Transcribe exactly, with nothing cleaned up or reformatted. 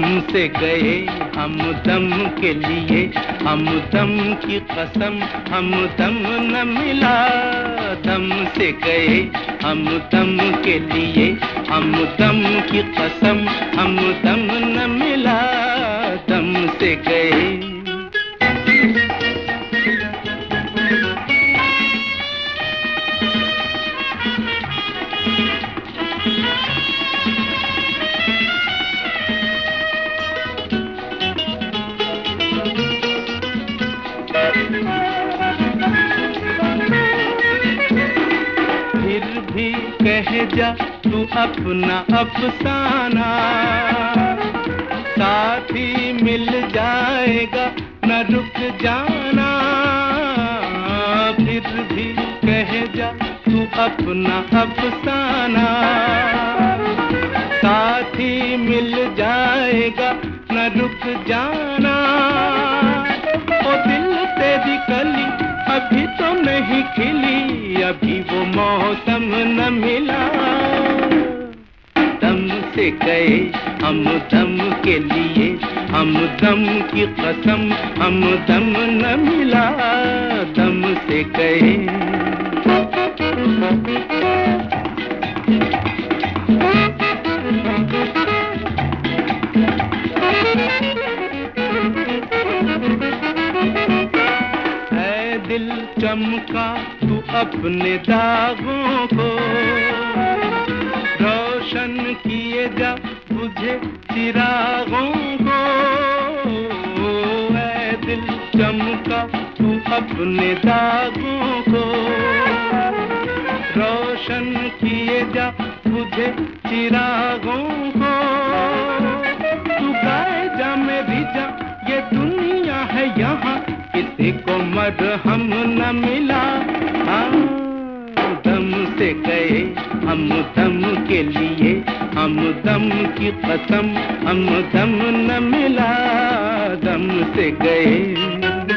से गए हम दम के लिए, हम दम की कसम हम दम न मिला। दम से गए हम दम के लिए, हम दम की कसम हम दम न मिला। दम से गए। फिर भी कह जा तू अपना अफसाना, साथी मिल जाएगा न रुक जाना। फिर भी कह जा तू अपना अफसाना, साथी मिल जाएगा न रुक जाना। ओ दिल तेरी कली अभी तो नहीं खिली, अभी वो मौसम न मिला। दम से गए हम दम के लिए, हम दम की कसम हम दम न मिला। दम से गए। दिल चमका तू अपने दागों को, रोशन किए जा बुझे चिरागों को। ऐ दिल चमका तू अपने दागों को, रोशन किए जा बुझे चिरागों को। तू गाए जा मेरी जा ये दुनिया है यहाँ, किसी को मरहम न मिला। हाँ दम से गए हम दम के लिए, हम दम की कसम हम दम न मिला। दम से गए।